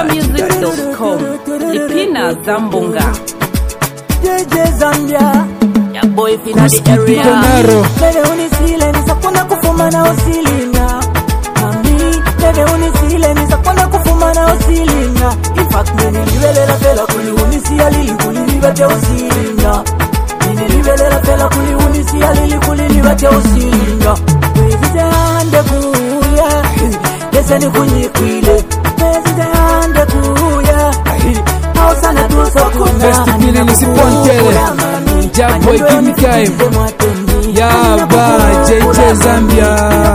bungamusic.com. Lipina Zambunga. JJ Zambia. Ya boy fina the area. Leve unisile nisakona kufuma na osilina. Mami, leve unisile nisakona kufuma na osilina. In fact, nilivelela fela kuli unisia lili kuli nibate osilina. Nilivelela fela kuli unisia lili kuli nibate osilina. Wezite ande kuya, leseni kunyikwile. Wezite ande kuya, hausana tusokuna. Best feeling is Pontele. Ja boy give me time. Ya ba JJ Zambia.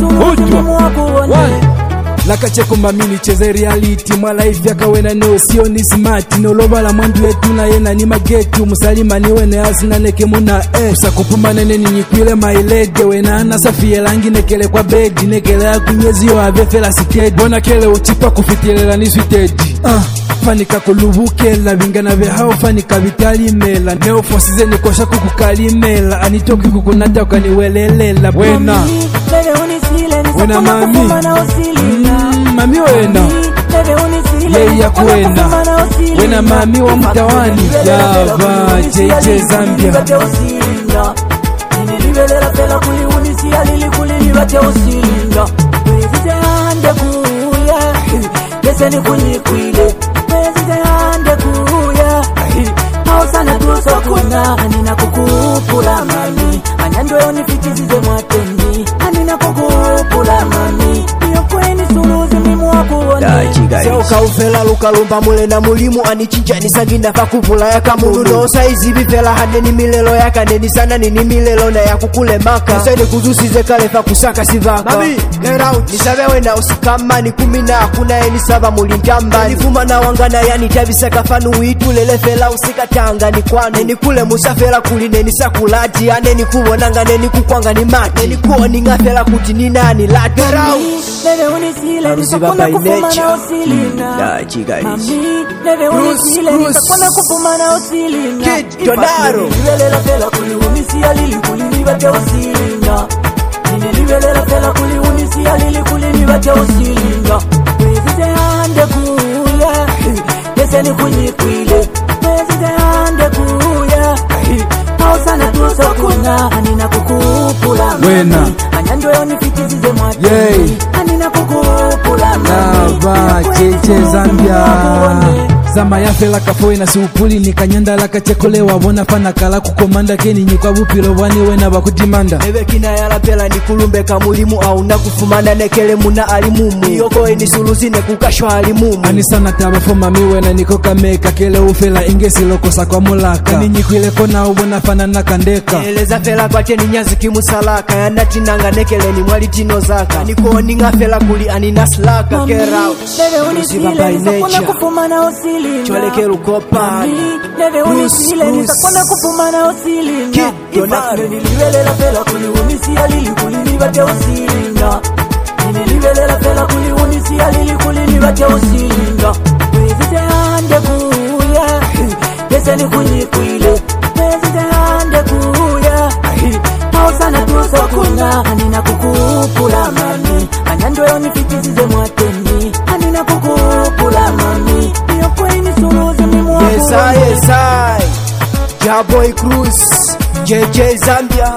One. Lakache kumba mini cheze reality. Mwa life yaka wena no sio ni smart. No loba la mwandu wetu na yena ni magetu. Musalima ni wene asina neke muna Usa kupuma nene ni nyikwile mailege. Wena anasafie langi nekele kwa bedi. Nekele ya kunyezi wa vefela sitedi. Bona kele uchipa kufitilela ni switedi. Fanika kulubukela bingana behao fanika vitali mela neo fosize nikosha kukukalimela anitoki kukunata ukaniwelelela wena mami mami ya wena mami wa mtawani yaba JJ Zambia nilivelela fela kuli unisia lili kuli nibate osinga wezite ande kuya leseni kunyikwile Presidente kuya hausana tusokuna anina kukupula mami anyandwe onifitizize mwateni anina kukupula mami iyo kweni suluzi mimu wakuone Seo kaufela lukalumba mule na mulimu anichinja nisaginda fakupula ya kamulu no saizi bifela haneni milelo ya kaneni sana nini milelo na ya kukule maka Nisaide kuzusize kale fakusaka sivaka Mami, get out Nisabewe na usikama ni kumina hakuna eni saba mulintamba Nifuma na wangana yani tabisa kafanu uitulele fela usikatanga ni kwane Nikule musafela kuline nisakulati Aneni kuwonanga neni kukwanga ni mati Neni kuoni ngafela kuti ni nani lati Get out Leve unisile nisakona kufuma na osilina Mami, leve unisile nisakona kufuma na osilina Kid Donaro Nilivelela fela kuli unisia lili kuli nibate osilina Nilivelela fela kuli unisia lili kuli nibate osilina Wezite ande kuya leseni kunyikwile Wezite ande kuya hausana tusokuna anina kukupula wena anyandwe onifitizize mwateni anina kukupula yaba JJ Zambia Zama ya fela kafoe na siupuli ni kanyanda la kachekole wabona fana kala kukomanda keni nyikwa bupilo wani wena bakudimanda Ebe kina yala pela ni kulumbe kamulimu au na kufumana nekele muna alimumu Yoko eni suluzine kukashwa alimumu Anisana taba foma miwena niko kameka kele ufela ingesi loko sakwa mulaka Ni nyikwile kona ubona fana na kandeka Eleza fela kwa teni nyazi kimusalaka ya natinanga nekele ni mwali tino zaka Niko ninga fela kuli aninaslaka Get out Leve unisile nisakona kufuma na osilina Chweleke lukopa Leve unisile nisakona kufuma na osilina Kid Donaro Nilivelela fela kuli unisia lili kuli nibate osilina Nilivelela fela kuli unisia lili kuli nibate osilina Wezite ande kuya leseni kunyikwile Wezite ande kuya hausana tusokuna anina kukupula mami anyandwe onifitizize mwateni anina kukupula mami iyo kweni suluzi mimu wakuone Yes I Ja boy Cruz JJ Zambia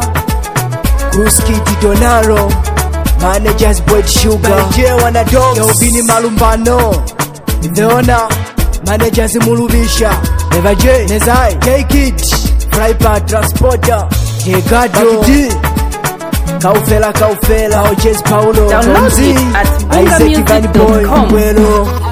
Cruz Kid Donaro Managers Boy Sugar J wana dogs Yobini malumbano Ideona Managers mulubisha Eva J Nezai J Kid Frypad Transporter J Gado Kaufela Ojez Paulo Download it at Isaac Van Boy bungamusic.com. Bueno